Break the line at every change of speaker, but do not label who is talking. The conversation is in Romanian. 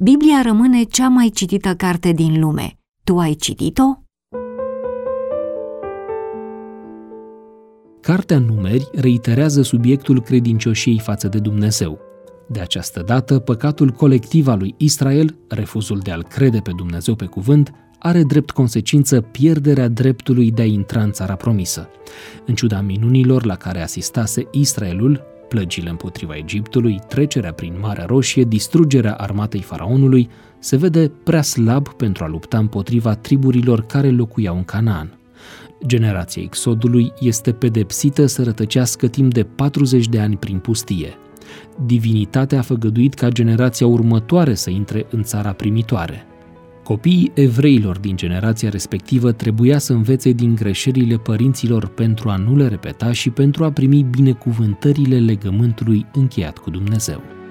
Biblia rămâne cea mai citită carte din lume. Tu ai citit-o?
Cartea Numeri reiterează subiectul credincioșiei față de Dumnezeu. De această dată, păcatul colectiv al lui Israel, refuzul de a-L crede pe Dumnezeu pe cuvânt, are drept consecință pierderea dreptului de a intra în țara promisă. În ciuda minunilor la care asistase Israelul, plăgile împotriva Egiptului, trecerea prin Marea Roșie, distrugerea armatei faraonului, se vede prea slab pentru a lupta împotriva triburilor care locuiau în Canaan. Generația Exodului este pedepsită să rătăcească timp de 40 de ani prin pustie. Divinitatea a făgăduit ca generația următoare să intre în țara primitoare. Copiii evreilor din generația respectivă trebuia să învețe din greșelile părinților pentru a nu le repeta și pentru a primi binecuvântările legământului încheiat cu Dumnezeu.